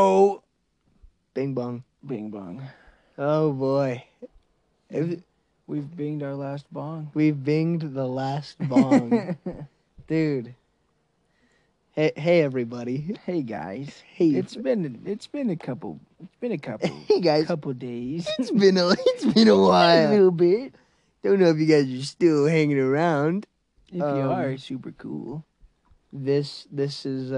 go. Bing bong. Bing bong. Oh boy. We've binged our last bong. We've binged the last bong. Dude. Hey everybody. Hey guys. Hey. It's been a couple Hey guys. couple days. It's been a while. A little bit. Don't know if you guys are still hanging around. If you are, super cool. This is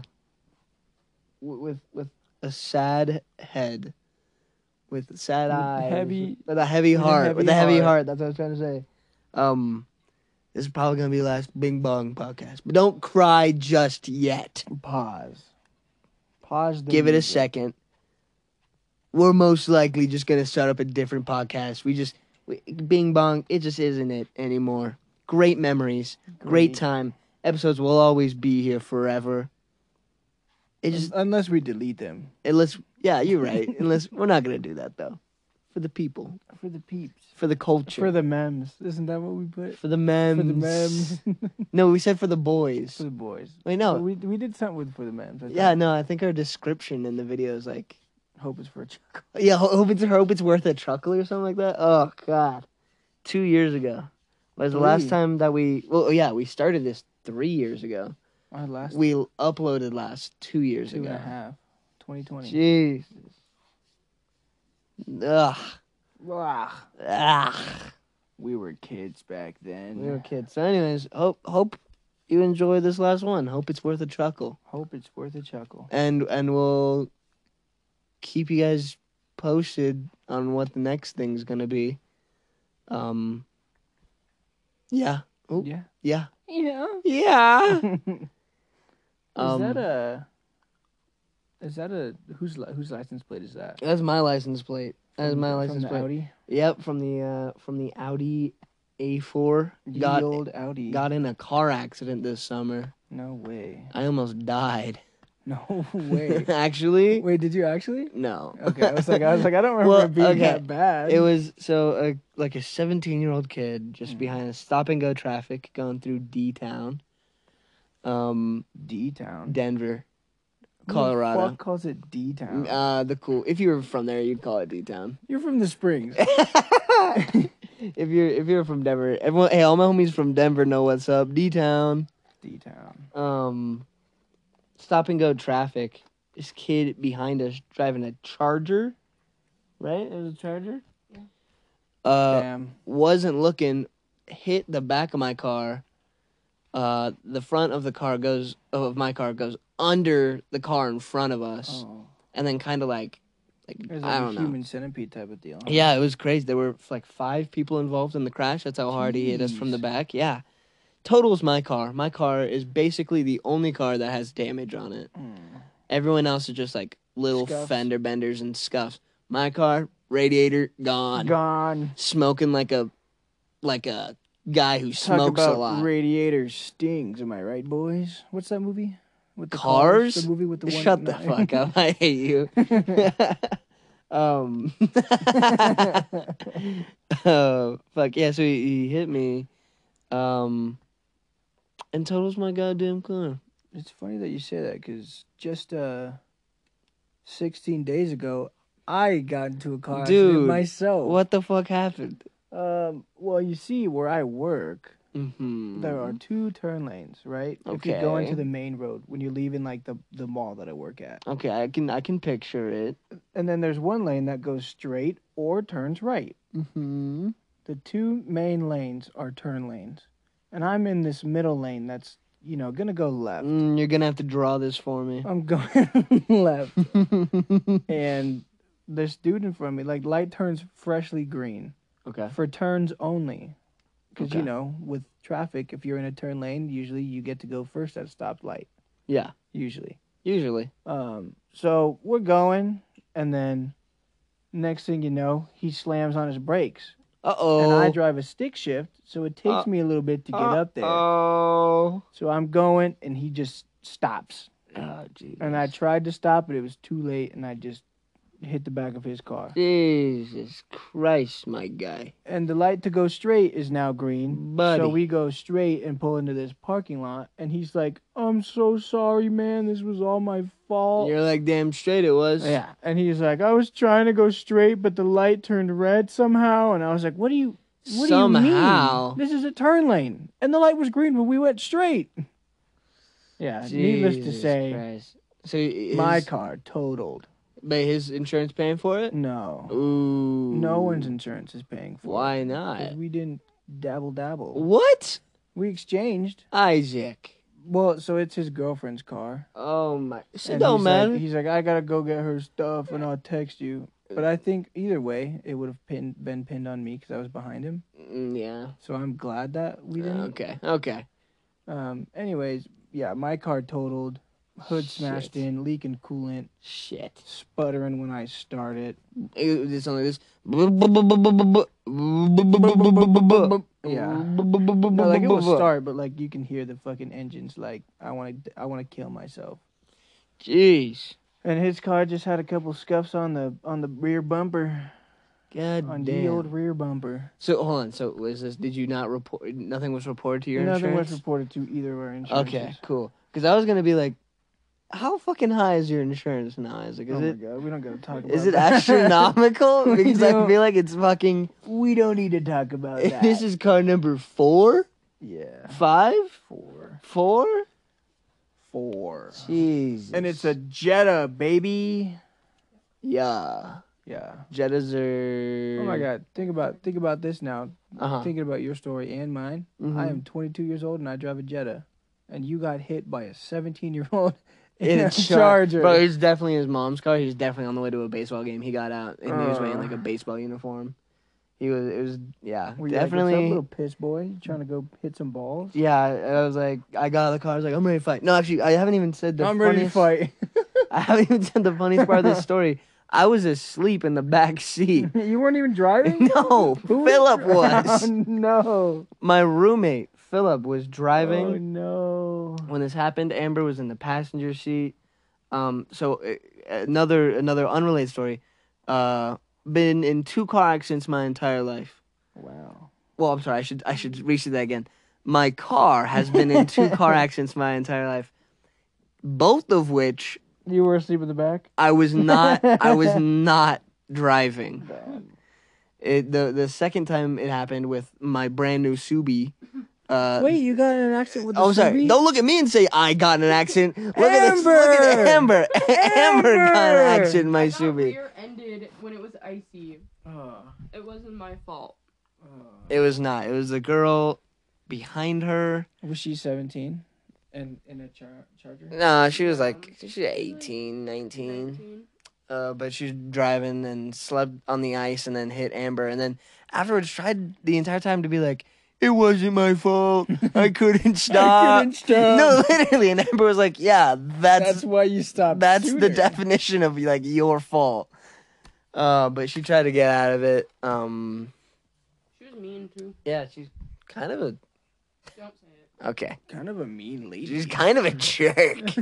with a sad head, with sad eyes, with a heavy heart, That's what I was trying to say. This is probably gonna be the last Bing Bong podcast, but don't cry just yet. Pause. Give it a second. We're most likely just gonna start up a different podcast. Bing Bong, it just isn't it anymore. Great memories, great time. Episodes will always be here forever. Unless we delete them. Yeah, you're right. Unless we're not gonna do that though. For the people. For the peeps. For the culture. For the memes. Isn't that what we put? For the memes. For the memes. No, we said for the boys. For the boys. Wait, no. So we did something for the memes. Yeah, no, I think our description in the video is like... Hope it's for a chuckle. Yeah, hope it's worth a chuckle or something like that. Oh, God. 2 years ago. Was the last time that we... Well, yeah, we started this 3 years ago. We uploaded last 2 years ago. 2.5. 2020. Jesus. Ugh. We were kids back then. We were kids. So anyways, hope you enjoy this last one. Hope it's worth a chuckle. Hope it's worth a chuckle. And we'll keep you guys posted on what the next thing's gonna be. Yeah. Oh, yeah. Yeah. Yeah. Yeah. Is that a whose license plate is that? That's my license plate. That's my license from the plate. Audi? Yep, from the Audi A4. Old Audi. Got in a car accident this summer. No way. I almost died. No way. Actually? Wait, did you actually? No. Okay, I was like, I don't remember it being that bad. It was like a 17-year-old kid just behind a stop and go traffic going through D-Town. D-Town? Denver, Colorado. Who the fuck calls it D-Town? If you were from there, you'd call it D-Town. You're from the Springs. If you're from Denver, everyone, hey, all my homies from Denver know what's up. D-Town. D-Town. Stop and go traffic. This kid behind us driving a Charger, right? It was a Charger. Damn. Wasn't looking, hit the back of my car. The front of my car goes under the car in front of us, and then kind of like I don't know, human centipede type of deal. Huh? Yeah, it was crazy. There were like 5 people involved in the crash. That's how hard he hit us from the back. Yeah. Total's my car. My car is basically the only car that has damage on it. Everyone else is just like little Scuffs. fender benders and scuffs. My car, radiator, gone. Smoking like a guy who smokes a lot. Radiator stings, am I right, boys? What's that movie? With the Cars? The movie with the one... Shut the fuck up. I hate you. Oh, fuck. Yeah, so he hit me. And Total's my goddamn car. It's funny that you say that, because just 16 days ago, I got into a car accident myself. What the fuck happened? Well, you see, where I work, Mm-hmm. there are 2 turn lanes, right? Okay. If you go into the main road, when you're leaving, like, the mall that I work at. Okay, I can picture it. And then there's one lane that goes straight or turns right. Mm-hmm. The 2 main lanes are turn lanes. And I'm in this middle lane that's, gonna go left. You're gonna have to draw this for me. I'm going left. And this dude in front of me, like, light turns freshly green. Okay. For turns only. Because, Okay. with traffic, if you're in a turn lane, usually you get to go first at a stoplight. Yeah. Usually. So we're going, and then next thing you know, he slams on his brakes. Uh-oh. And I drive a stick shift, so it takes me a little bit to get up there. Oh. So I'm going, and he just stops. Oh, jeez. And I tried to stop, but it was too late, and I just hit the back of his car. Jesus Christ, my guy. And the light to go straight is now green. Buddy. So we go straight and pull into this parking lot. And he's like, I'm so sorry, man. This was all my fault. You're like, damn straight it was. Yeah. And he's like, I was trying to go straight, but the light turned red somehow. And I was like, what do you Somehow. mean? This is a turn lane. And the light was green, but we went straight. Yeah. Needless to say, Christ. So my car totaled. But his insurance paying for it? No. Ooh. No one's insurance is paying for it. Why not? Because we didn't dabble. What? We exchanged. Isaac. Well, so it's his girlfriend's car. Oh my. So And don't he's matter. Like, he's like, I gotta go get her stuff and I'll text you. But I think either way, it would have been pinned on me because I was behind him. Yeah. So I'm glad that we didn't. Okay. Anyways, yeah, my car totaled. Hood smashed Shit. in, leaking coolant, Shit. sputtering when I start it. It's only this. Yeah. No, like it will start, but like you can hear the fucking engines. Like I want to kill myself. Jeez. And his car just had a couple scuffs on the rear bumper. God On damn. the old rear bumper. So hold on. So was this? Did you not report? Nothing was reported to your Nothing insurance? was reported to either of our insurance. Okay, cool. Because I was gonna be like, how fucking high is your insurance now? Isaac? Oh my god, we don't gotta talk about Is it that. astronomical? We Because I don't- feel like it's fucking. We don't need to talk about that. This is car number 4, yeah, 5, 4. 4. Jesus. And it's a Jetta, baby. Yeah. Yeah. Jettas are. Oh my god, think about this now. Uh-huh. Thinking about your story and mine. Mhm. I am 22 years old and I drive a Jetta, and you got hit by a 17-year-old In in a a Charger. Bro, it's definitely his mom's car. He's definitely on the way to a baseball game. He got out and he was wearing like a baseball uniform. It was, yeah, Were you definitely. like, what's up, little piss boy? You trying to go hit some balls? Yeah, I was like, I got out of the car. I was like, I'm ready to fight. No, actually, I haven't even said the I'm ready to funniest. fight. I haven't even said the funniest part of this story. I was asleep in the back seat. You weren't even driving? No, Who Philip dri- was. Oh, no. My roommate, Philip, was driving Oh, no. when this happened. Amber was in the passenger seat. Another unrelated story. Been in 2 car accidents my entire life. Wow. Well, I'm sorry. I should restate that again. My car has been in 2 car accidents my entire life. Both of which You were asleep in the back? I was not driving. The second time it happened with my brand new Subi. Wait, you got in an accident with the Oh, sorry. Subi? Don't look at me and say I got in an accident. Look at this. Look at Amber. Amber got in an accident in my I got Subi. rear-ended when it was icy. It wasn't my fault. It was not. It was the girl behind her. Was she 17 and in a Charger? Nah, she was like 18, 19. 19. But she was driving and slept on the ice and then hit Amber. And then afterwards tried the entire time to be like, it wasn't my fault. I couldn't stop. couldn't stop. No, literally. And Amber was like, yeah, That's why you stopped. that's the sooner. definition of like your fault. But she tried to get out of it. She was mean too. Yeah, she's kind of a Don't say it. okay. Kind of a mean lady. She's kind of a jerk.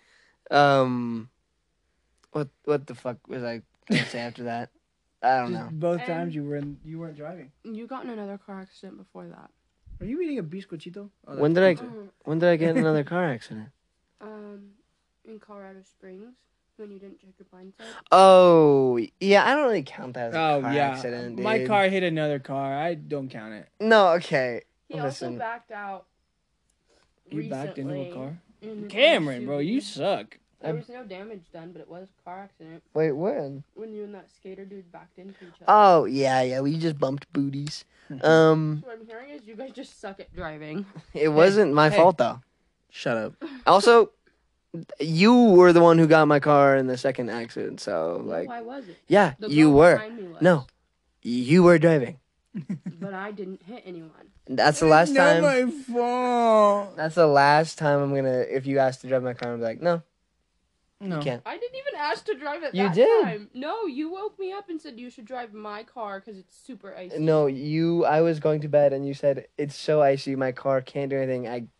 What the fuck was I gonna say after that? I don't know. Just both And- times you weren't driving. You got in another car accident before that. Are you eating a biscochito? Oh, When that's did I- pizza. When did I get in another car accident? In Colorado Springs when you didn't check your blind side. Oh, yeah, I don't really count that as a Oh car yeah, accident, dude. my car hit another car. I don't count it. No, okay. He Listen. also backed out. You backed into a recently car. in his Cameron, bro, SUV. you suck. There was no damage done, but it was a car accident Wait, when? when you and that skater dude backed into each other. Oh, yeah, we just bumped booties. So what I'm hearing is you guys just suck at driving. It wasn't my hey. fault, though. Shut up. Also, you were the one who got my car in the second accident, so, like, Why was it? yeah, The you girl were. behind me was, No, you were driving. but I didn't hit anyone. That's the last Not time. my fault. That's the last time I'm gonna. If you ask to drive my car, I'm like, no, No. you can't. I didn't even ask to drive it You that did. time. No, you woke me up and said you should drive my car because it's super icy. No, you. I was going to bed, and you said it's so icy, my car can't do anything. I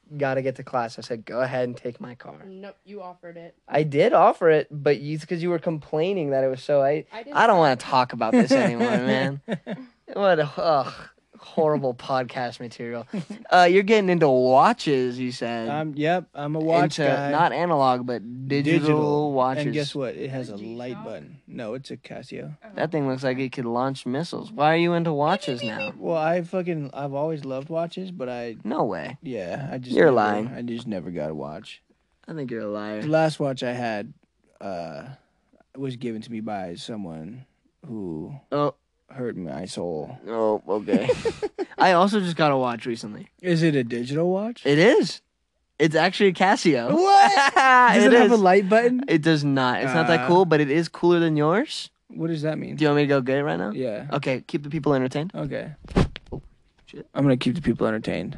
gotta get to class. I said, go ahead and take my car. Nope, you offered it. I did offer it, but because you were complaining that it was so. I don't want to talk about this anymore, man. What horrible podcast material. You're getting into watches, you said. Yep, I'm a watch guy. Not analog, but digital watches. And guess what? It has a light button. No, it's a Casio. That thing looks like it could launch missiles. Why are you into watches now? Well, I've always loved watches, but No way. You're lying. I just never got a watch. I think you're a liar. The last watch I had was given to me by someone who hurt my soul. Oh, okay. I also just got a watch recently. Is it a digital watch? It is. It's actually a Casio. What? Does it have a light button? It does not. It's not that cool, but it is cooler than yours. What does that mean? Do you want me to go get it right now? Yeah. Okay, keep the people entertained. Okay. Oh, shit. I'm gonna keep the people entertained.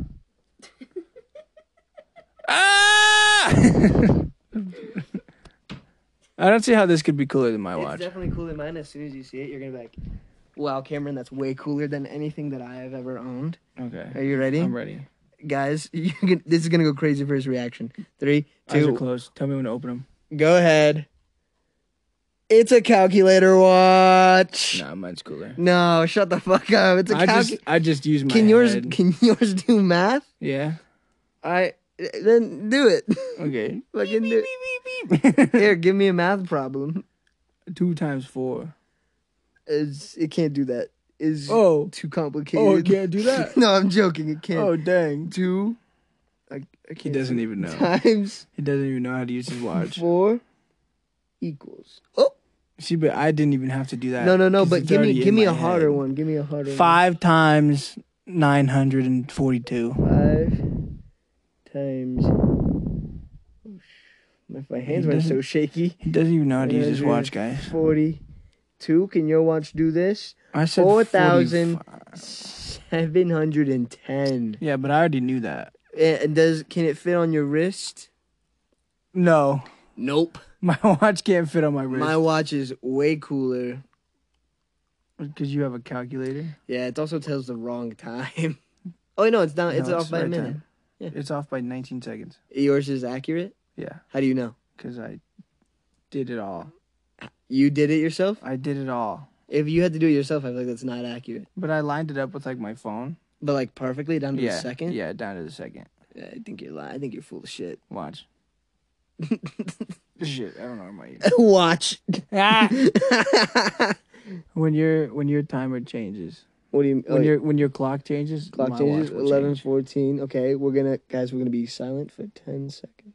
Ah! I don't see how this could be cooler than my watch. It's definitely cooler than mine. As soon as you see it, you're gonna be like, "Wow, Cameron, that's way cooler than anything that I have ever owned." Okay. Are you ready? I'm ready. Guys, this is gonna go crazy first reaction. 3, 2. Eyes are closed. Tell me when to open them. Go ahead. It's a calculator watch. Nah, mine's cooler. No, shut the fuck up. It's a calculator. I just use my Can head. yours do math? Yeah. Then do it. Okay. Fucking do it. Here, give me a math problem. 2 times 4. It can't do that. It's Oh. too complicated. Oh, it can't do that? No, I'm joking. It can't. Oh, dang. 2. I can't. He doesn't even know. Times He doesn't even know how to use his watch. 4 equals. Oh. See, but I didn't even have to do that. No. 'cause But it's give already me in a my harder head. one. Give me a harder 5 times 942. one. 5 times. My hands were so shaky. He doesn't even know how to use his watch, guys. 42. Can your watch do this? I said 4,000. 45. 710. Yeah, but I already knew that. And can it fit on your wrist? No. Nope. My watch can't fit on my wrist. My watch is way cooler. Because you have a calculator? Yeah, it also tells the wrong time. Oh no, it's down. It's No, off by a right minute. time. Yeah. It's off by 19 seconds. Yours is accurate. Yeah, How do you know? because I did it all. You did it yourself. I did it all. If you had to do it yourself, I feel like that's not accurate. But I lined it up with like my phone. But like perfectly down to Yeah. the second. Yeah, down to the second. Yeah, I think you're lying. I think you're full of shit. Watch. Shit, I don't know what Watch. When your timer changes. What do you When your clock changes, clock my changes? watch will 11:14. Okay, we're gonna be silent for 10 seconds.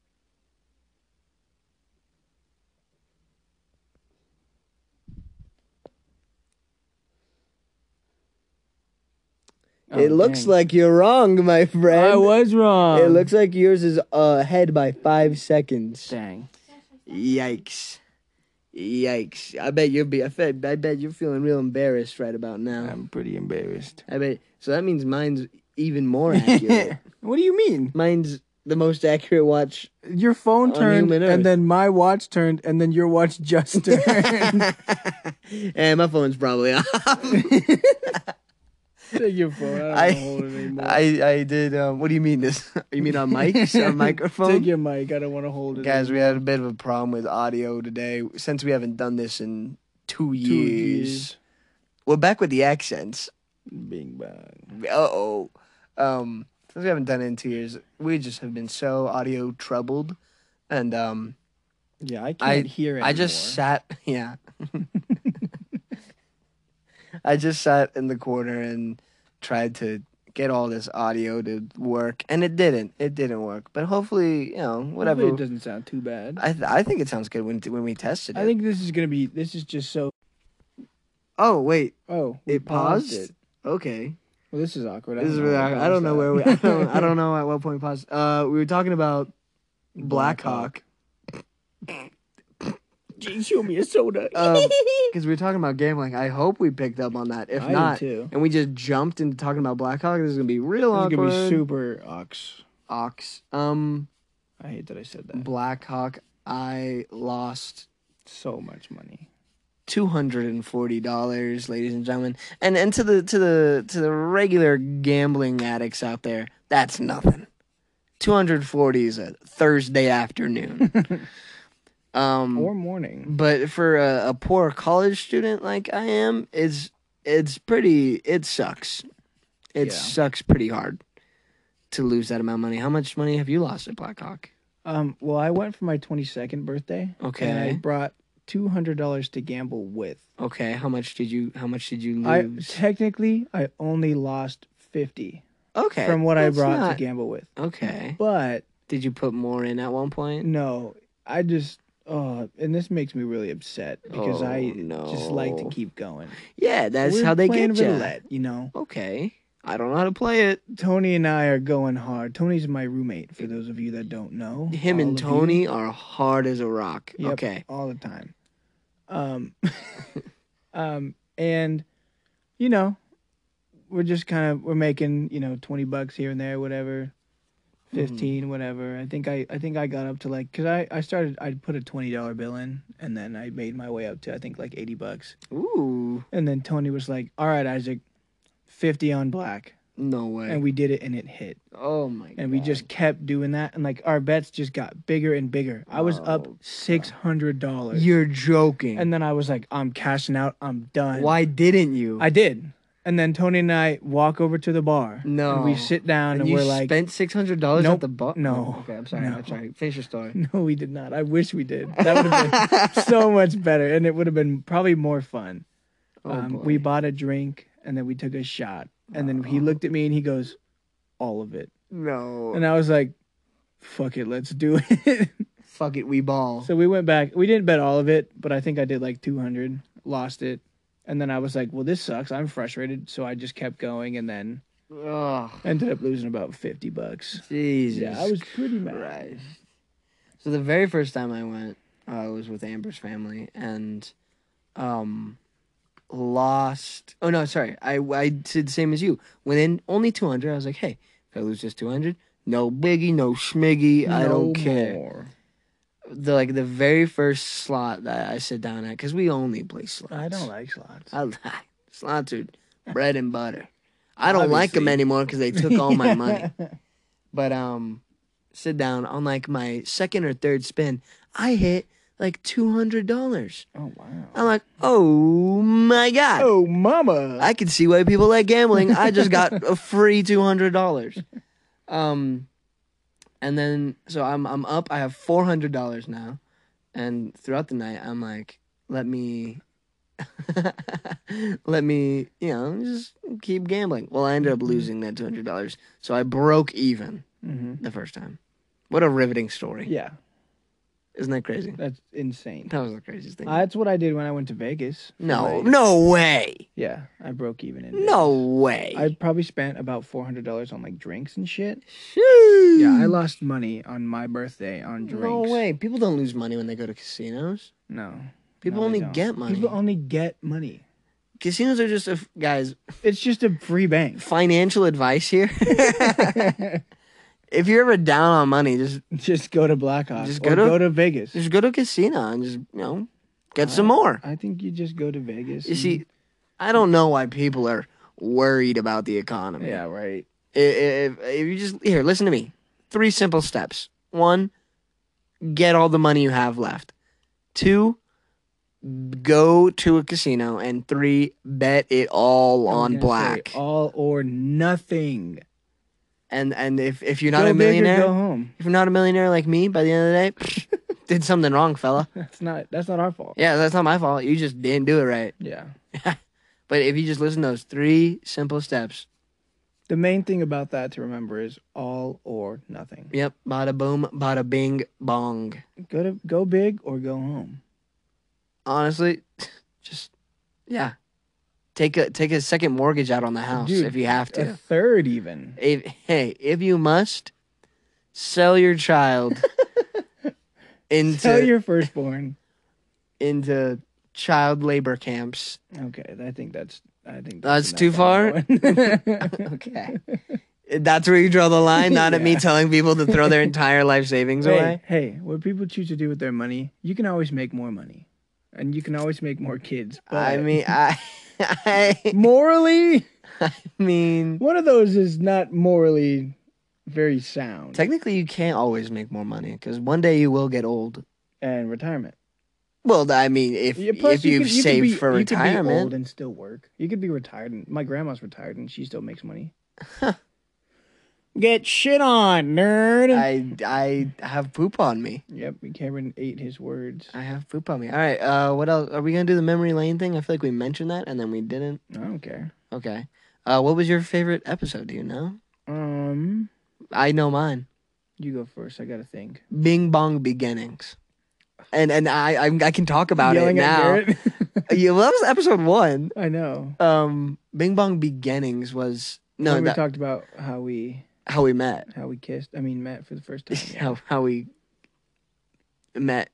Oh, It looks dang. like you're wrong, my friend. I was wrong. It looks like yours is ahead by 5 seconds. Dang. Yikes. I bet you're feeling real embarrassed right about now. I'm pretty embarrassed. I bet. So that means mine's even more accurate. What do you mean? Mine's the most accurate watch. Your phone On turned, human Earth. and then my watch turned, and then your watch just turned. And my phone's probably off. Take your phone. I don't hold it anymore. I did. What do you mean this? You mean on mics or microphone? Take your mic. I don't want to hold it. Guys, we had a bit of a problem with audio today since we haven't done this in 2 years. 2 years. We're back with the accents. Bing bang. Since we haven't done it in 2 years, we just have been so audio troubled, and Yeah, I can't hear anymore. I just sat. Yeah. I just sat in the corner and tried to get all this audio to work, and it didn't. It didn't work. But hopefully, whatever. Hopefully it doesn't sound too bad. I think it sounds good when we tested it. I think this is just so. Oh wait, Oh, we it paused. it. Okay, Well, this is awkward. this is really awkward. I don't know where we. I don't know at what point we paused. We were talking about Black Hawk. Gee, show me a soda. Because we were talking about gambling. I hope we picked up on that. If I did not, too. and we just jumped into talking about Black Hawk, this is gonna be real This is awkward. gonna be super ox. Ox. I hate that I said that. Black Hawk. I lost So much money. $240, ladies and gentlemen. And to the regular gambling addicts out there, that's nothing. $240 is a Thursday afternoon. Or morning. But for a poor college student like I am, it sucks. It sucks pretty hard to lose that amount of money. How much money have you lost at Blackhawk? Well, I went for my 22nd birthday. Okay. And I brought $200 to gamble with. Okay. How much did you lose? I only lost 50. Okay. From what I brought to gamble with. Okay. But did you put more in at one point? No. I just and this makes me really upset because I just like to keep going. Yeah, that's how they get you. Roulette, you know. Okay. I don't know how to play it. Tony and I are going hard. Tony's my roommate, for those of you that don't know. Him and Tony are hard as a rock. Yep, okay. All the time. And, you know, we're making, $20 here and there, whatever. 15, whatever. I think I got up to because I put a $20 bill in, and then I made my way up to, I think, like $80. Ooh. And then Tony was like, all right, Isaac, 50 on black. No way. And we did it, and it hit. Oh, my God. And we just kept doing that, and, our bets just got bigger and bigger. I was up $600. You're joking. And then I was like, I'm cashing out. I'm done. Why didn't you? I did. And then Tony and I walk over to the bar. No. And we sit down, and we're like... You spent $600 nope, at the bar? No. Oh, okay, I'm sorry. No. I'm sorry. Finish your story. No, we did not. I wish we did. That would have been so much better, and it would have been probably more fun. Boy. We bought a drink, and then we took a shot. And then he looked at me, and he goes, all of it. No. And I was like, fuck it, let's do it. Fuck it, we ball. So we went back. We didn't bet all of it, but I think I did like 200, lost it. And then I was like, well, this sucks. I'm frustrated. So I just kept going, and then ended up losing about $50. Jesus. Yeah, I was pretty mad. Christ. So the very first time I went, I was with Amber's family, and lost. Oh, no, sorry. I did the same as you. Within only 200, I was like, hey, if I lose just 200, no biggie, no schmiggy. I don't care. More. The very first slot that I sit down at, because we only play slots. I don't like slots. Slots are bread and butter. I don't like them anymore because they took all my money. But sit down on my second or third spin, I hit like $200. Oh wow! I'm like, oh my God! Oh mama! I can see why people like gambling. I just got a free $200. And then, so I'm up. I have $400 now. And throughout the night, I'm like, let me, just keep gambling. Well, I ended up losing that $200. So I broke even the first time. What a riveting story. Yeah. Isn't that crazy? That's insane. That was the craziest thing. That's what I did when I went to Vegas. No way. Yeah, I broke even in Vegas. No way. I probably spent about $400 on drinks and shit. Sheesh. Yeah, I lost money on my birthday on drinks. No way. People don't lose money when they go to casinos. No. People only get money. People only get money. Casinos are just guys. It's just a free bank. Financial advice here. If you're ever down on money, just go to Blackhawk. Go to Vegas. Just go to a casino and just get some more. I think you just go to Vegas. You see, I don't know why people are worried about the economy. Yeah, right. If you just listen to me. 3 simple steps. 1, get all the money you have left. 2, go to a casino, and 3, bet it all on black. All or nothing. And if you're not a millionaire, go home. If you're not a millionaire like me, by the end of the day, did something wrong, fella. That's not our fault. Yeah, that's not my fault. You just didn't do it right. Yeah. But if you just listen to those 3 simple steps. The main thing about that to remember is all or nothing. Yep. Bada boom, bada bing, bong. Go big or go home. Honestly, just take a second mortgage out on the house. Dude, if you have to. A third even. If you must, sell your child sell your firstborn into child labor camps. Okay, I think that's too far. Okay, that's where you draw the line. Not at me telling people to throw their entire life savings away. Hey, what people choose to do with their money, you can always make more money, and you can always make more kids. But I mean, morally, I mean, one of those is not morally very sound. Technically, you can't always make more money because one day you will get old. And retirement. Well, I mean, if you've saved for you could be retirement, old and still work. You could be retired. And my grandma's retired and she still makes money. Get shit on, nerd. I have poop on me. Yep, Cameron ate his words. I have poop on me. All right. What else? Are we gonna do the memory lane thing? I feel like we mentioned that and then we didn't. I don't care. Okay. What was your favorite episode? Do you know? I know mine. You go first. I gotta think. Bing Bong Beginnings. And I can talk about it now. Yeah, well, that was episode 1. I know. Bing Bong Beginnings was we talked about how we met, how we kissed. I mean, met for the first time. Yeah. how we met.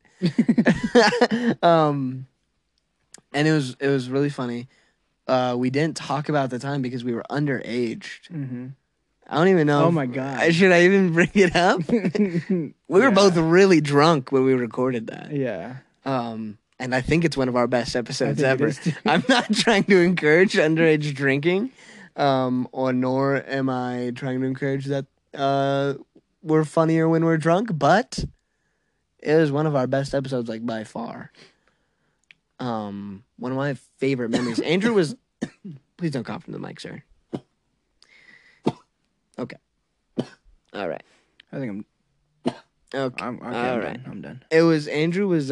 And it was really funny. We didn't talk about the time because we were underaged. Mm-hmm. I don't even know. Oh my god! Should I even bring it up? We were both really drunk when we recorded that. Yeah. And I think it's one of our best episodes ever. I'm not trying to encourage underage drinking, or nor am I trying to encourage that we're funnier when we're drunk, but it was one of our best episodes, like, by far. One of my favorite memories. Andrew was... Please don't cough in the mic, sir. Okay. All right. I think I'm... Okay. All right. I'm done. It was... Andrew was...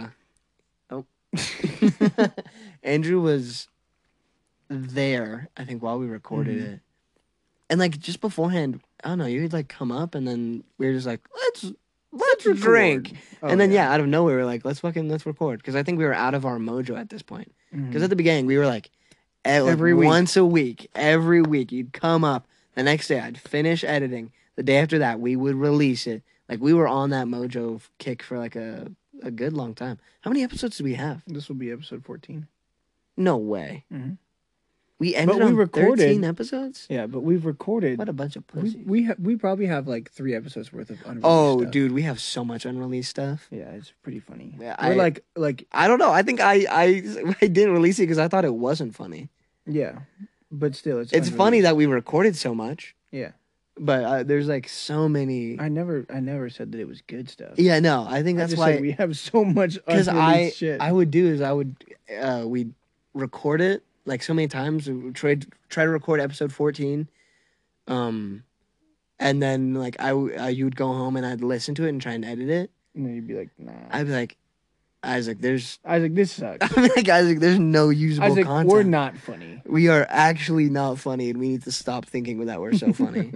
Andrew was there, I think, while we recorded it. And, like, just beforehand, I don't know, you would, like, come up, and then we were just like, let's drink. And then, out of nowhere, we were like, let's record. Because I think we were out of our mojo at this point. Because at the beginning, we were like, every week. Once a week, every week, you'd come up. The next day, I'd finish editing. The day after that, we would release it. Like, we were on that mojo kick for, like, a good long time. How many episodes do we have? This will be episode 14. No way. Mm-hmm. We ended on recorded 13 episodes? Yeah, but we've recorded... What a bunch of pussies. We probably have, like, 3 episodes worth of unreleased stuff. Dude, we have so much unreleased stuff. Yeah, it's pretty funny. Yeah, we're like... I don't know. I think I didn't release it because I thought it wasn't funny. Yeah, but still, it's funny that we recorded so much. Yeah. But there's, like, so many... I never said that it was good stuff. Yeah, no, I think that's why... we have so much unreleased shit. I would do is we'd record it, like, so many times. We try to record episode 14. And then, like, you would go home and I'd listen to it and try and edit it. And then you'd be like, nah. I'd be like, Isaac, this sucks. I'm like, Isaac, there's no usable content. We're not funny. We are actually not funny, and we need to stop thinking that we're so funny.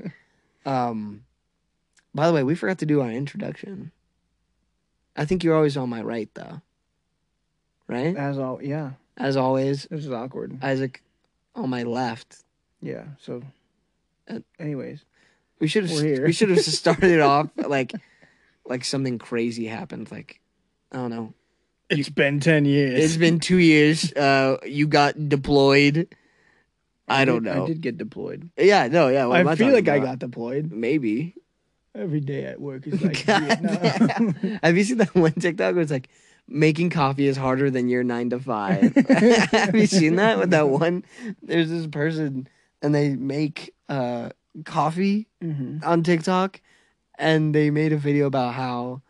By the way, we forgot to do our introduction. I think you're always on my right, though. Right? As always. This is awkward. Isaac on my left. Yeah. So, anyways, we should have started it off like something crazy happened. Like, I don't know. It's been 10 years. It's been 2 years. You got deployed. I don't know. I did get deployed. Yeah, no, yeah. I feel like I got deployed. Maybe. Every day at work is like Vietnam. Have you seen that one TikTok where it's like, making coffee is harder than your 9 to 5? Have you seen that with that one? There's this person and they make coffee on TikTok, and they made a video about how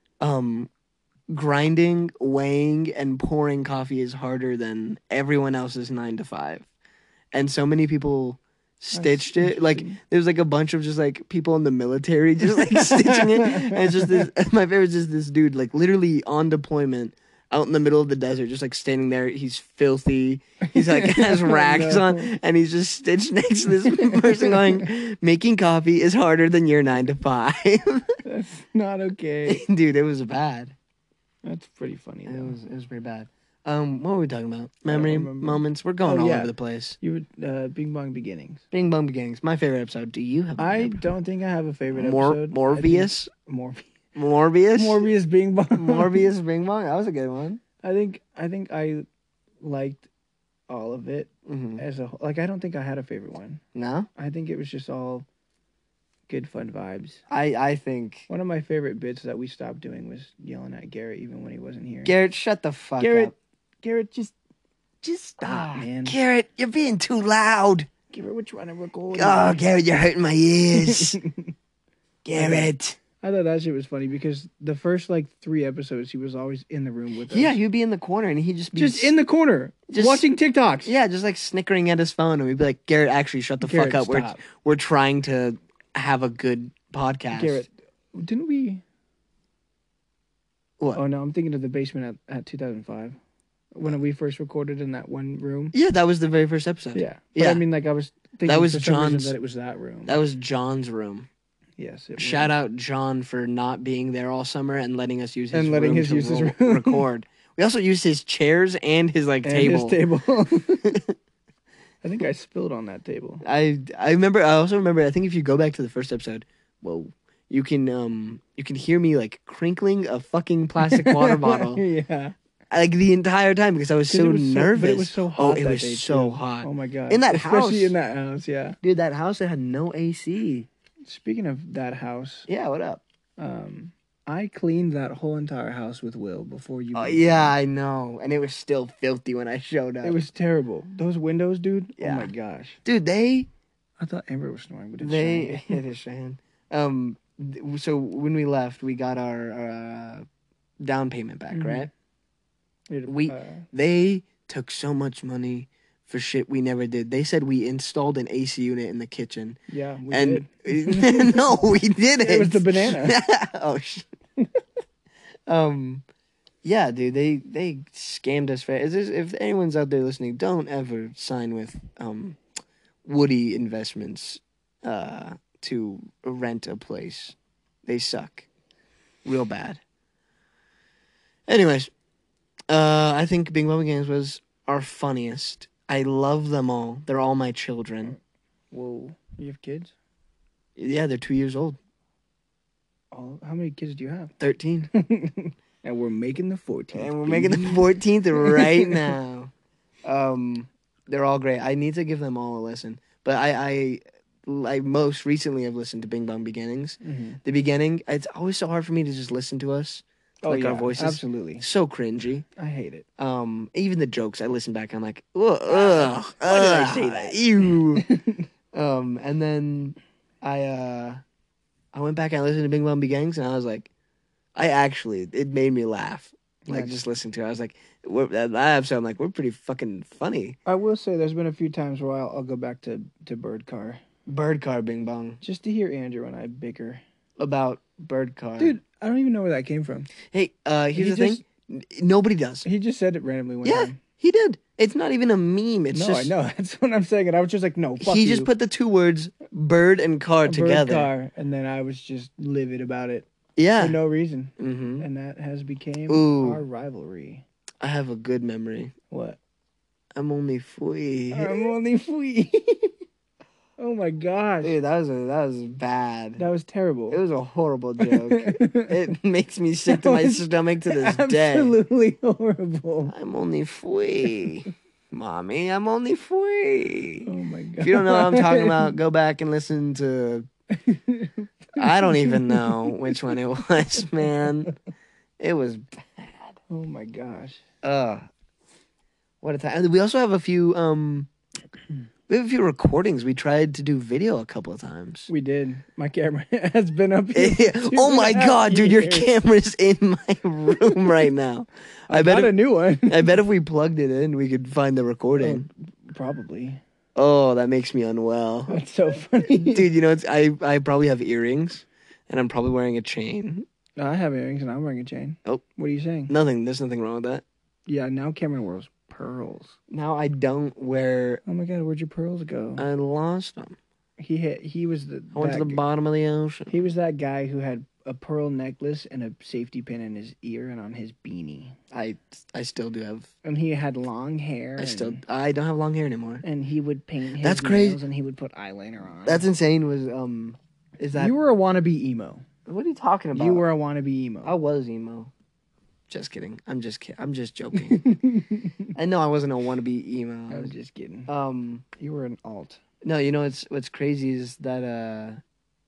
grinding, weighing, and pouring coffee is harder than everyone else's 9 to 5. And so many people stitched it. Like, there's like a bunch of just like people in the military just like stitching it. And it's just this, my favorite is just this dude, like, literally on deployment out in the middle of the desert, just like standing there. He's filthy. He's like has rags on, and he's just stitched next to this person going, making coffee is harder than your 9 to 5. That's not okay. Dude, it was bad. That's pretty funny, though. It was pretty bad. What were we talking about? Memory moments. We're going all over the place. You would Bing Bong Beginnings. Bing Bong Beginnings. My favorite episode. Do you have? I don't think I have a favorite episode. Morbius. Morbius Bing Bong. Morbius Bing Bong. That was a good one. I think I liked all of it as a whole. Like, I don't think I had a favorite one. No. I think it was just all good fun vibes. I think one of my favorite bits that we stopped doing was yelling at Garrett even when he wasn't here. Garrett, shut the fuck up. Garrett, just stop, man. Garrett, you're being too loud. Garrett, we're trying to record. Oh, Garrett, you're hurting my ears. Garrett. I thought that shit was funny because the first like 3 episodes, he was always in the room with us. Yeah, he'd be in the corner and he'd just be just in the corner, just watching TikToks. Yeah, just like snickering at his phone, and we'd be like, "Garrett, actually, shut the Garrett, fuck up. stop. We're trying to have a good podcast." Garrett, didn't we? What? Oh no, I'm thinking of the basement at 2005 when we first recorded in that one room. Yeah, that was the very first episode. Yeah, but Yeah. I mean, like I was thinking That was for some reason John's- that it was that room. That was John's room. Yes. Shout out John for not being there all summer and letting us use his And letting room us to use his room. record. We also used his chairs and his and table. His table. I think I spilled on that table. I remember. I also remember. I think if you go back to the first episode, whoa, you can hear me like crinkling a fucking plastic water bottle Yeah. like the entire time because I was so It was nervous. But it was so hot. Oh, it that was day, so too. hot. Oh my god. In that Especially house. in that house. Yeah. Dude, that house that had no AC. Speaking of that house, Yeah, what up? I cleaned that whole entire house with Will before you. Oh moved yeah, in. I know, and it was still filthy when I showed up. It was terrible. Those windows, dude. Yeah. Oh my gosh. dude. I thought Amber was snoring, but it's They Cheyenne. it is Cheyenne. So when we left, we got our down payment back, Mhm. right? It, we- They took so much money for shit we never did. They said we installed an AC unit in the kitchen, yeah, we and did. no, we didn't. It was the banana. Oh shit. Yeah, dude, they scammed us. If anyone's out there listening, don't ever sign with Woody Investments to rent a place. They suck, real bad. Anyways, I think Bing Bong Games was our funniest. I love them all. They're all my children. Whoa, you have kids? Yeah, they're 2 years old. How many kids do you have? 13. And we're making the 14th. And we're making the 14th right now. They're all great. I need to give them all a listen. But I most recently have listened to Bing Bong Beginnings. Mm-hmm. The beginning, it's always so hard for me to just listen to us. Like our voices. Absolutely. So cringy. I hate it. Even the jokes, I listen back, I'm like, ugh, Why did I say that? Ew. And then I went back and I listened to Bing Bong Beginnings, and I was like, it made me laugh. Like, Nice. just listening to it. I was like, that episode, I'm like, we're pretty fucking funny. I will say there's been a few times where I'll go back to Bird Car Bird Car Bing Bong. just to hear Andrew and I bicker. About Bird Car. Dude, I don't even know where that came from. Hey, here's He the thing. Nobody does. He just said it randomly one Yeah, time. he did. It's not even a meme. It's No, just... I know. That's what I'm saying. And I was just like, no, fuck he you. just put the two words bird and car A Bird together. Car, and then I was just livid about it Yeah. for no reason. Mm-hmm. And that has became Ooh. our rivalry. I have a good memory. What? I'm only free. I'm only free. Oh my gosh. Dude, that was bad. That was terrible. It was a horrible joke. It makes me sick to That my was stomach to this day. Absolutely horrible. I'm only free. Mommy, I'm only free. Oh my god. If you don't know what I'm talking about, go back and listen to... I don't even know which one it was, man. It was bad. Oh my gosh. What a time. We also have a few recordings. We tried to do video a couple of times. We did. My camera has been up here. for Oh my 2.5 god, dude, your years. camera's in my room right now. I bet Got a new one. I bet if we plugged it in, we could find the recording. Probably. Oh, that makes me unwell. That's so funny. Dude, you know, I probably have earrings, and I'm probably wearing a chain. I have earrings and I'm wearing a chain. Oh. What are you saying? Nothing. There's nothing wrong with that. Yeah, now Cameron wears pearls. Now I don't wear. Oh my god, where'd your pearls go? I lost them. He was the I went to the bottom of the ocean. He was that guy who had a pearl necklace and a safety pin in his ear and on his beanie. I still do have. And he had long hair. I don't have long hair anymore. And he would paint his That's crazy. nails and he would put eyeliner on. That's insane. Is that You were a wannabe emo. what are you talking about? You were a wannabe emo. I was emo. Just kidding. I'm just joking. I know I wasn't a wannabe emo. I was just kidding. You were an alt. No, you know what's crazy is that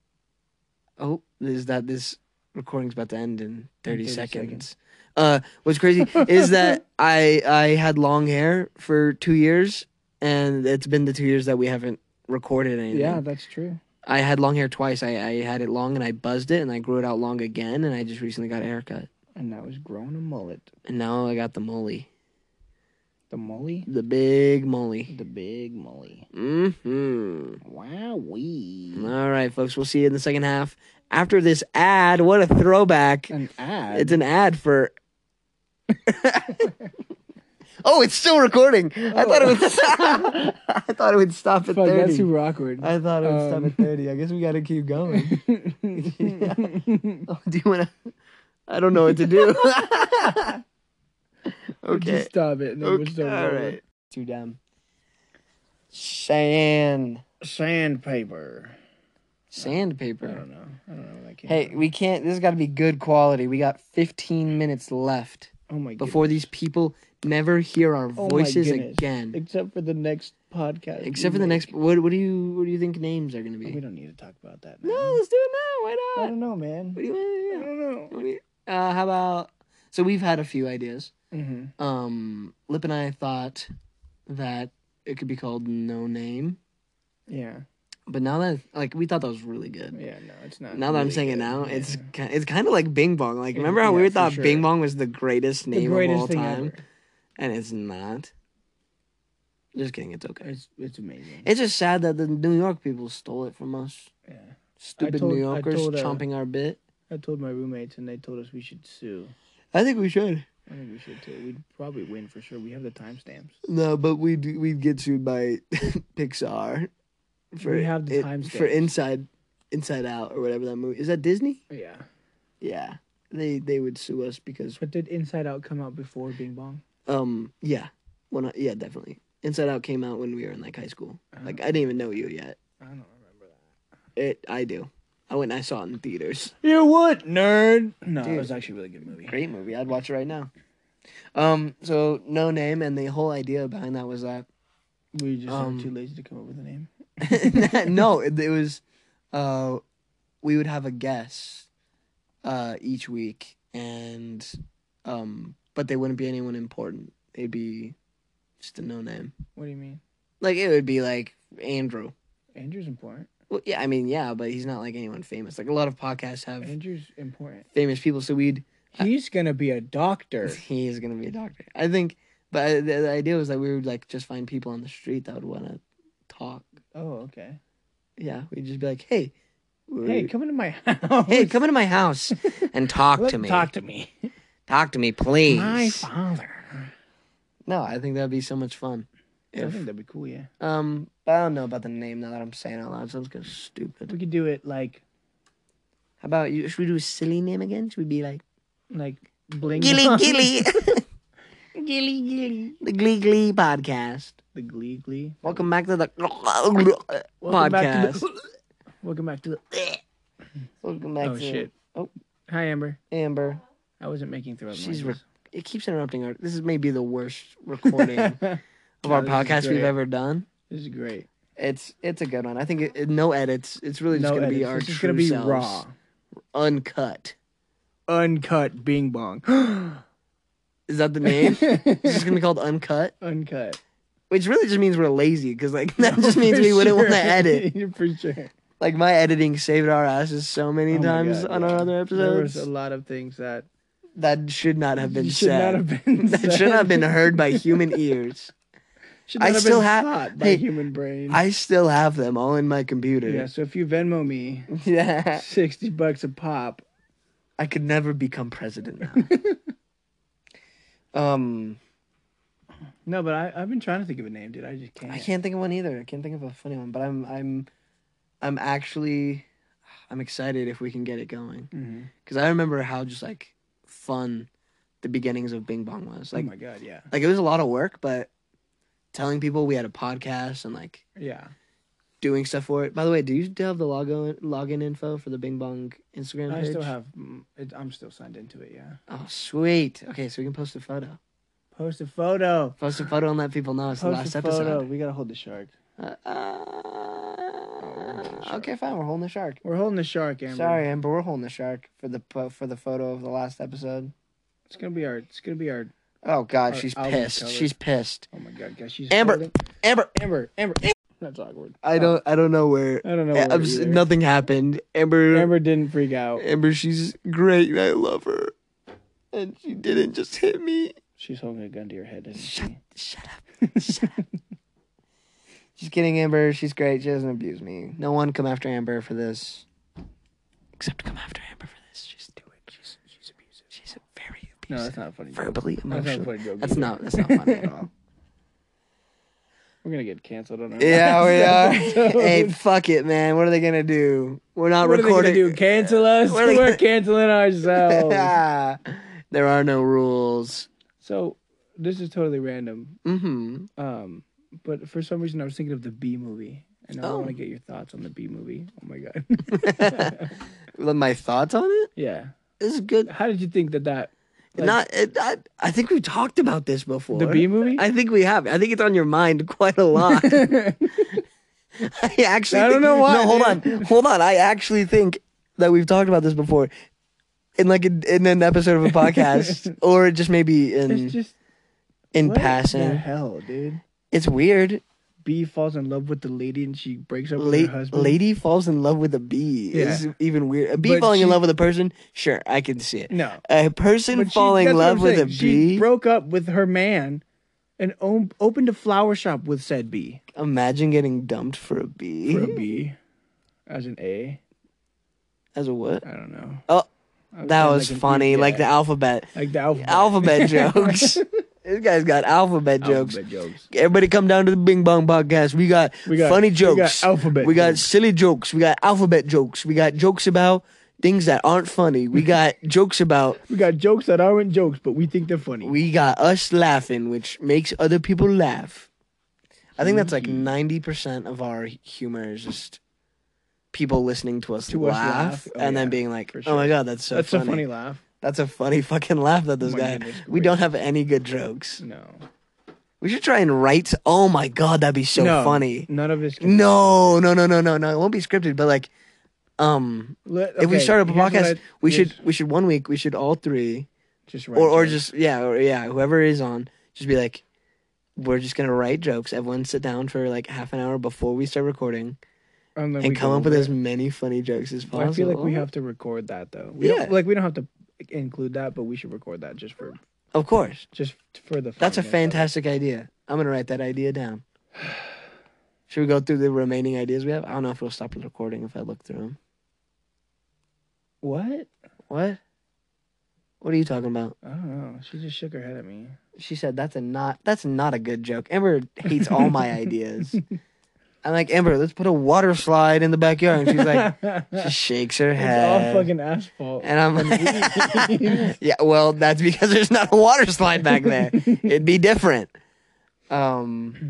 this recording's about to end in 30 seconds. What's crazy is that I had long hair for 2 years, and it's been the 2 years that we haven't recorded anything. Yeah, that's true. I had long hair twice. I had it long and I buzzed it and I grew it out long again and I just recently got a haircut. And now he's growing a mullet. And now I got the molly. The molly? The big molly. The big molly. Mm-hmm. Wowee. All right, folks. We'll see you in the second half. After this ad, what a throwback. An ad? It's an ad for... Oh, it's still recording. I thought it would stop. I thought it would stop at Fuck, 30. that's super awkward. I thought it would stop at 30. I guess we got to keep going. Oh, do you want to... I don't know what to do. Okay. Just stop it. No, Okay. All right. Too dumb. Sandpaper. I don't know what that came Hey, from. we can't... This has got to be good quality. We got 15 minutes left Oh my god. before these people never hear our Oh my voices goodness. again. Except for the next podcast. Except we for the make. next... What do you think names are going to We be? don't need to talk about that now. No, let's do it now. Why I not? don't know, man. What do you want to I do? don't know. What do you- how about... So we've had a few ideas. Mm-hmm. Lip and I thought that it could be called No Name. Yeah. But now that... Like, we thought that was really good. Yeah, no, it's not. Now that I'm really saying it good. now, Yeah. it's kind of like Bing Bong. Like, Yeah, remember how yeah, we for thought sure. Bing Bong was the greatest The name greatest of all thing time? ever. And it's not. Just kidding, it's okay. It's amazing. It's just sad that the New York people stole it from us. Yeah. Stupid told- New I Yorkers told, chomping our bit. I told my roommates, and they told us we should sue. I think we should. I think we should too. We'd probably win for sure. We have the timestamps. No, but we'd get sued by Pixar We have the for timestamps. Inside Out or whatever that movie is. That Disney? Yeah. Yeah, they would sue us because But did Inside Out come out before Bing Bong? yeah, yeah, definitely. Inside Out came out when we were in like high school. Like I didn't even know you yet. I don't remember that. I do. I went and I saw it in theaters. You would, nerd. No, Dude. it was actually a really good movie. Great movie. I'd watch it right now. So No Name, and the whole idea behind that was that We just are too lazy to come up with a name. no, it was we would have a guest each week, and but they wouldn't be anyone important. They'd be just a no name. What do you mean? Like it would be like Andrew. Andrew's important. Well, yeah, I mean, yeah, but he's not like anyone famous. Like a lot of podcasts have Andrew's important. famous people, so He's gonna be a doctor. he is gonna be a doctor. I think, but the idea was that we would like just find people on the street that would want to talk. Oh, okay. Yeah, we'd just be like, hey. Hey, come into my house. Hey, come into my house and talk to me. Talk to me. Talk to me, please. My father. No, I think that'd be so much fun. I think that'd be cool. Yeah. But I don't know about the name now that I'm saying it out loud. It sounds kind of stupid. We could do it like How about you? Should we do a silly name again? Should we be like bling. Gilly Bong. Gilly? Gilly Gilly. The Glee Glee podcast. The Glee. Welcome back to the Welcome back podcast. to the. Welcome back to the. Welcome back Oh to shit. Oh, Hi Amber. Amber. I wasn't making throat She's noises. it keeps interrupting our. This is maybe the worst recording of our this is podcast we've great. ever done. This is great. It's a good one. I think no edits. It's really just No gonna be edits. our This is true gonna be selves. raw, Uncut. uncut, Bing Bong. Is that the name? It's just gonna be called Uncut, Uncut. which really just means we're lazy because like that just means we wouldn't want to edit. For sure. Like my editing saved our asses so many Oh my times God, on yeah. our other There was episodes a lot of things that that should not have been should said. not have been. That said. should not have been heard by human ears. Should not I have still been have- thought by hey, human brain. I still have them all in my computer. Yeah. So if you Venmo me Yeah. $60 a pop, I could never become president now. no, but I've been trying to think of a name, dude. I just can't. I can't think of one either. I can't think of a funny one, but I'm actually excited if we can get it going. Mm-hmm. Because I remember how just like fun the beginnings of Bing Bong was. Like, oh my god, yeah, like it was a lot of work, but telling people we had a podcast and like yeah. doing stuff for it. By the way, do you still have the login info for the Bing Bong Instagram I page? still have. I'm still signed into it. Yeah. Oh, sweet. Okay, so we can post a photo. Post a photo. Post a photo and let people know it's the Post last a photo. episode. We gotta hold the shark. Okay, fine. We're holding the shark. We're holding the shark, Amber. Sorry, Amber. We're holding the shark for the photo of the last episode. It's gonna be our. Oh God, Our she's album pissed. cover. She's pissed. Oh my god, guys, she's Amber. holding- Amber. Amber. That's awkward. I don't know where. I don't know where either. Nothing happened. Amber didn't freak out. Amber, she's great and I love her. And she didn't just hit me. She's holding a gun to your head, isn't Shut up. Shut up. Just kidding, Amber. She's great. She doesn't abuse me. No one come after Amber for this. Except come after Amber for this. Just do it. She's abusive. She's very abusive. No, that's not a funny joke. Verbally, emotionally. That's not a funny joke. That's not funny at all. We're gonna get canceled on our Yeah, we are. episode. Hey, fuck it, man. What are they gonna do? We're not What recording. are they gonna do? Cancel us? What are they We're gonna- canceling ourselves. There are no rules. So, this is totally random. Mm-hmm. But for some reason, I was thinking of the Bee movie, and I Oh. want to get your thoughts on the Bee movie. Oh my god. My thoughts on it? Yeah. This is good. How did you think that? Like, I think we've talked about this before. the Bee movie? I think we have. I think it's on your mind quite a lot. I actually. I don't know why, No, hold on. I actually think that we've talked about this before, in an episode of a podcast, or just maybe It's just in what the passing. hell, dude. It's weird. Bee falls in love with the lady, and she breaks up with her husband. Lady falls in love with a bee. Yeah. Is even weird. A bee But falling in she- love with a person, sure, I can see it. No. A person But falling in that's what love I'm with a saying. She bee. broke up with her man and opened a flower shop with said bee. Imagine getting dumped for a bee. For a bee. As an A. As a what? I don't know. Oh, I that saying was like an funny. E, Like the yeah. alphabet. Like the alphabet. Alphabet jokes. This guy's got alphabet jokes. Alphabet jokes. Everybody come down to the Bing Bong podcast. We got funny jokes. We got alphabet We got jokes. silly jokes. We got alphabet jokes. We got jokes about things that aren't funny. We got jokes about. We got jokes that aren't jokes, but we think they're funny. We got us laughing, which makes other people laugh. I think that's like 90% of our humor is just people listening to us To us laugh laugh? Oh, and then yeah, being like, for "Oh my sure. god, that's so That's funny." a funny laugh. That's a funny fucking laugh that this Oh my guy. goodness We don't gracious. have any good jokes. No. We should try and write. Oh my god, that'd be so No, funny. None of this. No. It won't be scripted, but like, if we start up a podcast, we should 1 week. We should all three, just write or jokes. just whoever is on, just be like, we're just gonna write jokes. Everyone sit down for like half an hour before we start recording, And then and we come go up with over as it. many funny jokes as possible. I feel like we have to record that though. We Yeah. don't have to include that, but we should record that just for Of course, the. that's a funniness of it. fantastic idea. I'm gonna write that idea down. Should we go through the remaining ideas we have? I don't know if we'll stop the recording if I look through them. What? What? What are you talking about? I don't know. She just shook her head at me. She said that's not a good joke. Amber hates all my ideas. I'm like, Amber, let's put a water slide in the backyard. And she's like, she shakes her It's head. all fucking asphalt. And I'm like, yeah, well, that's because there's not a water slide back there. It'd be different. All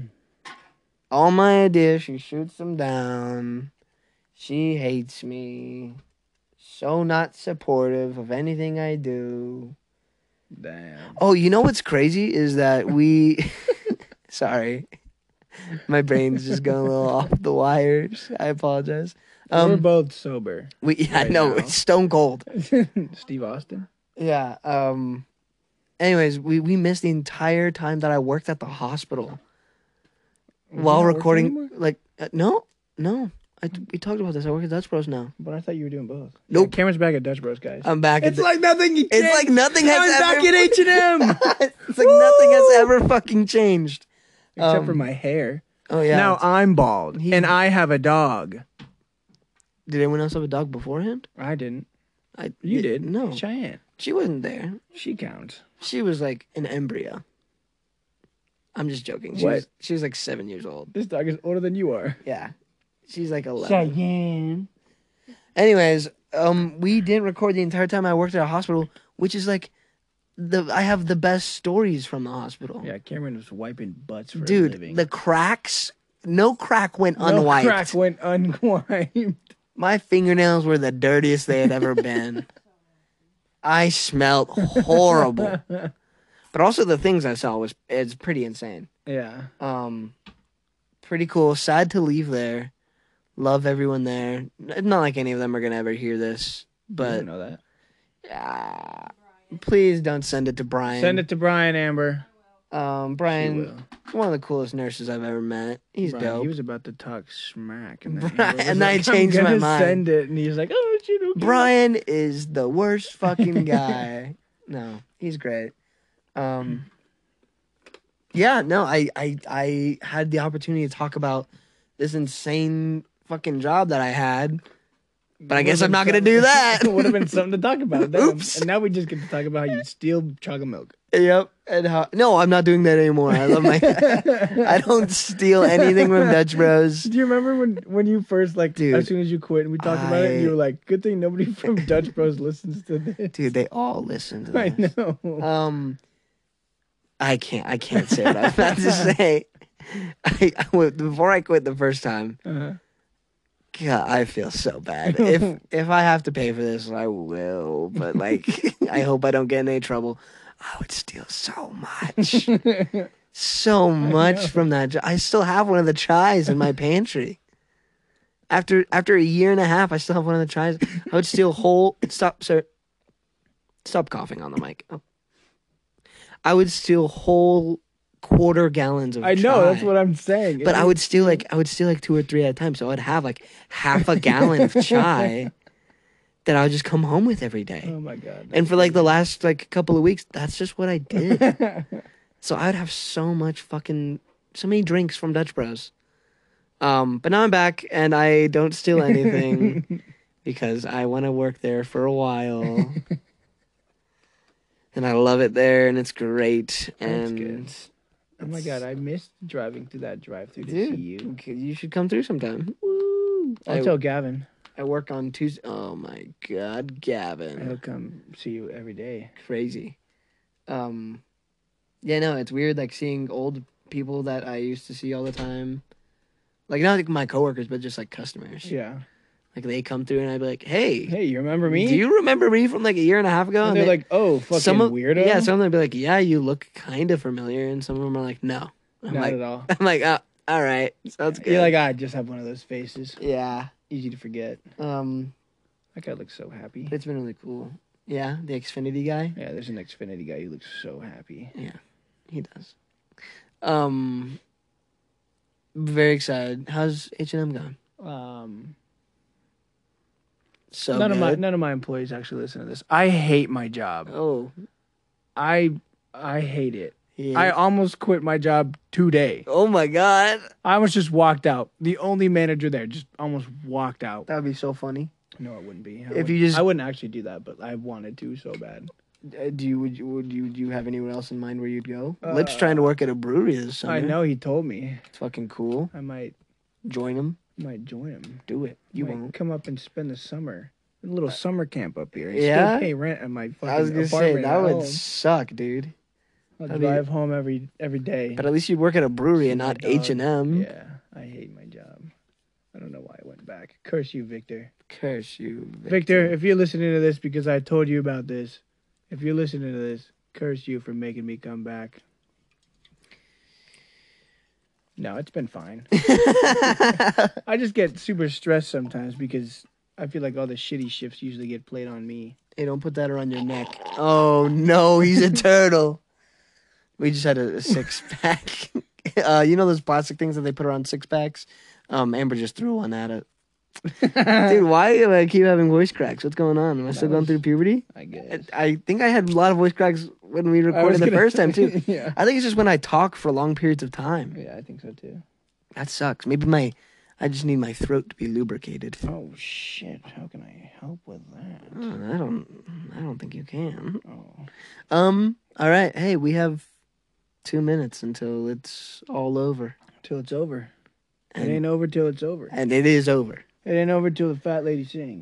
my ideas, she shoots them down. She hates me. So not supportive of anything I do. Damn. Oh, you know what's crazy is that we. Sorry, my brain's just going a little off the wires. I apologize. We're both sober. I right know now. it's stone cold. Steve Austin. Yeah. Anyways, we missed the entire time that I worked at the hospital while not working recording. anymore? Like, no. We talked about this. I work at Dutch Bros now. But I thought you were doing both. Nope. Yeah, Cameron's back at Dutch Bros, guys. I'm back. It's like nothing. It's like nothing has I'm ever. back at H&M. It's like nothing has ever fucking changed. Except for my hair. Oh yeah. Now I'm bald, He- and I have a dog. Did anyone else have a dog beforehand? I didn't. You You did. No, Cheyenne. she wasn't there. She counts. She was like an embryo. I'm just joking. What? She was like 7 years old. This dog is older than you are. Yeah. She's like 11. Cheyenne. Anyways, we didn't record the entire time I worked at a hospital, which is like I have the best stories from the hospital. Yeah, Cameron was wiping butts for a Dude, living. the cracks, no crack went No unwiped. crack went unwiped. My fingernails were the dirtiest they had ever been. I smelled horrible. But also the things I saw it's pretty insane. Yeah. Pretty cool. Sad to leave there. Love everyone there. Not like any of them are gonna ever hear this, I but didn't know that. please don't send it to Brian. Send it to Brian, Amber. She Brian, will. one of the coolest nurses I've ever met. He's Brian, dope. He was about to talk smack, and then, Brian- he was and I like, changed I'm my gonna mind. Send it, and he's like, "Oh, shit, okay." Brian is the worst fucking guy. No, he's great. Yeah, no, I had the opportunity to talk about this insane fucking job that I had, but I guess I'm not gonna do that. It would have been something to talk about. Damn. Oops. And now we just get to talk about how you steal chocolate milk. Yep. And no, I'm not doing that anymore. I love my. I don't steal anything from Dutch Bros. Do you remember when you first Dude, as soon as you quit and we talked about it, and you were like, "Good thing nobody from Dutch Bros listens to this." Dude, they all listen to I this. know. I can't say what I was about to say. Before I quit the first time, Uh-huh. God, I feel so bad. If I have to pay for this, I will. But I hope I don't get in any trouble. I would steal so much, so much from that. I still have one of the chais in my pantry. After a year and a half, I still have one of the chais. I would steal whole. Stop, sir. Stop coughing on the mic. Oh. I would steal whole quarter gallons of I know, chai. that's what I'm saying. But I would steal like 2 or 3 at a time. So I'd have like half a gallon of chai that I would just come home with every day. Oh my god. And for like the last couple of weeks, that's just what I did. So I would have so many drinks from Dutch Bros. But now I'm back and I don't steal anything because I want to work there for a while. And I love it there and it's great. That's And good. Oh my god, I missed driving through that drive-through to dude, see you. you should come through sometime. Woo! I'll tell Gavin. I work on Tuesday. Oh my God, Gavin. He'll come see you every day. Crazy. Yeah, no, it's weird like seeing old people that I used to see all the time. Like not like my coworkers, but just like customers. Yeah. Like they come through and I'd be like, hey, You remember me? do you remember me from like a year and a half ago? And they're like, "Oh, fucking weirdo." Yeah, some of them would be like, yeah, you look kind of familiar. And some of them are like, no. I'm Not like, at all. I'm like, oh, all right. Sounds good. You're like, I just have one of those faces. yeah. Easy to forget. That guy looks so happy. It's been really cool. Yeah, the Xfinity guy. Yeah, there's an Xfinity guy who looks so happy. Yeah, he does. Very excited. How's H&M going? So none good. of my employees actually listen to this. I hate my job. Oh, I hate it. yeah. I almost quit my job today. Oh my God, I almost just walked out. The only manager there just almost walked out. that would be so funny. No, it wouldn't be. I I wouldn't actually do that, but I wanted to so bad. Do you have anyone else in mind where you'd go? Lip's trying to work at a brewery this summer. I know he told me. It's fucking cool. I might Join him. join him. Do it. You Might won't. come up and spend the summer. A little summer camp up here. Yeah? Still pay rent at my fucking I was gonna say apartment that at would home. suck, dude. I'll that'd be- drive home every day. But at least you'd work at a brewery and My not dog. H&M. Yeah, I hate my job. I don't know why I went back. Curse you, Victor. Curse you, Victor, if you're listening to this because I told you about this, if you're listening to this, curse you for making me come back. No, it's been fine. I just get super stressed sometimes because I feel like all the shitty shifts usually get played on me. Hey, don't put that around your neck. Oh no, he's a turtle. We just had a 6-pack. You know those plastic things that they put around 6-packs? Amber just threw one at it. Dude, why do I keep having voice cracks? What's going on? Am I still going through puberty? I guess. I think I had a lot of voice cracks when we recorded the first time too. Yeah. I think it's just when I talk for long periods of time. Yeah, I think so too. That sucks. Maybe I just need my throat to be lubricated. Oh shit! How can I help with that? Oh, I don't think you can. Oh, All right. Hey, we have 2 minutes until it's all over. till it's over. And, It ain't over till it's over. and it is over. It ain't over till the fat lady sings.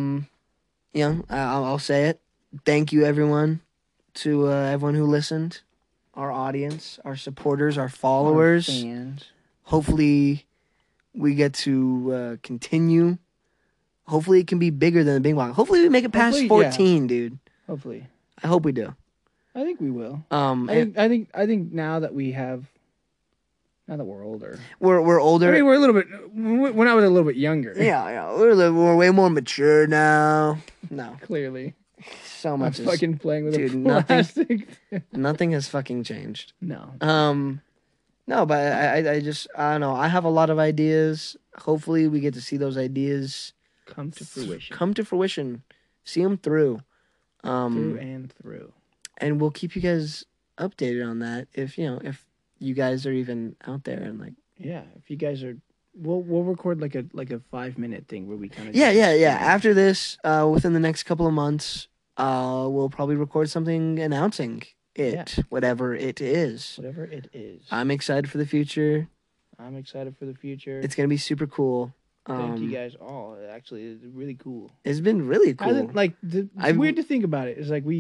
I'll say it. Thank you, everyone, to everyone who listened, our audience, our supporters, our followers. Our fans. Hopefully, we get to continue. Hopefully, it can be bigger than the Bing Bong. Hopefully, we make it past Hopefully, 14, dude. Hopefully, I hope we do. I think we will. And I think now that we're older. we're older. I mean, we're a little bit. When I was a little bit younger. Yeah, we're way more mature now. No. Clearly. So I'm much is fucking playing with dude, a nothing- plastic. nothing has fucking changed. No. No, but I just I don't know. I have a lot of ideas. Hopefully, we get to see those ideas Come to fruition. Come to fruition. See them through. Through and through. And we'll keep you guys updated on that. If you guys are even out there and like. Yeah, if you guys are, we'll record like a 5-minute thing where we kind of. Yeah. After this, within the next couple of months, we'll probably record something announcing it, whatever it is. Whatever it is. I'm excited for the future. I'm excited for the future. It's gonna be super cool. Thank you guys all. Actually, it's really cool. It's been really cool. It's weird to think about it. It's like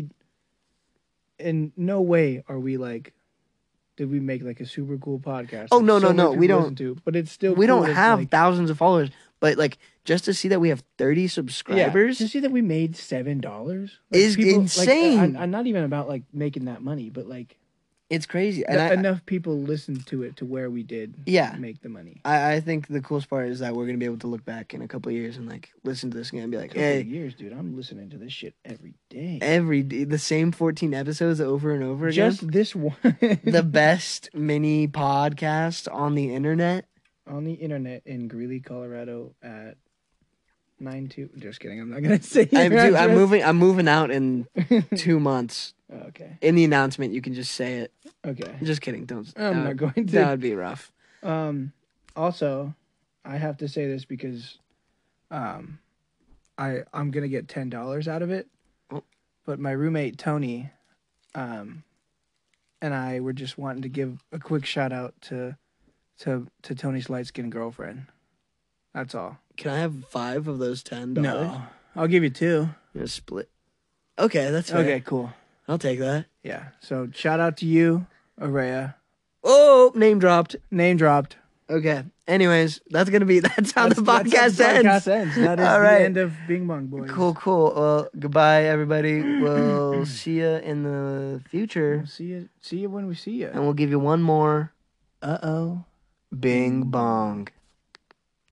in no way are we like, did we make like a super cool podcast? Oh, like, no, so no, no, many we people don't- listen to, but it's still we cool don't that, have like, thousands of followers, but like just to see that we have 30 yeah, subscribers to see that we made $7 is insane. I'm not even about like making that money, but like it's crazy. And enough people listened to it to where we did make the money. I think the coolest part is that we're gonna be able to look back in a couple of years and like listen to this again and be like, Couple hey, of years, dude. I'm listening to this shit every day. every day, the same 14 episodes over and over again. Just this one. The best mini podcast on the internet. On the internet in Greeley, Colorado at 92. Just kidding. I'm not gonna say. I'm your address. I'm moving out in 2 months. Okay. In the announcement, you can just say it. Okay. Just kidding. Don't. I'm not going to. That would be rough. Also, I have to say this because, I'm gonna get $10 out of it. Oh. But my roommate Tony, and I were just wanting to give a quick shout out to Tony's light skinned girlfriend. That's all. Can I have 5 of those $10? No, I'll give you 2. You're gonna split. Okay, that's fair. Okay, cool. I'll take that. Yeah. So shout out to you, Araya. Oh, name dropped. Name dropped. Okay. Anyways, that's how the That's podcast how the ends. podcast ends. That is All the right. end of Bing Bong Boys. Cool. Well, goodbye, everybody. We'll see you in the future, We'll see you when we see you. and we'll give you one more Uh-oh. Bing Bong.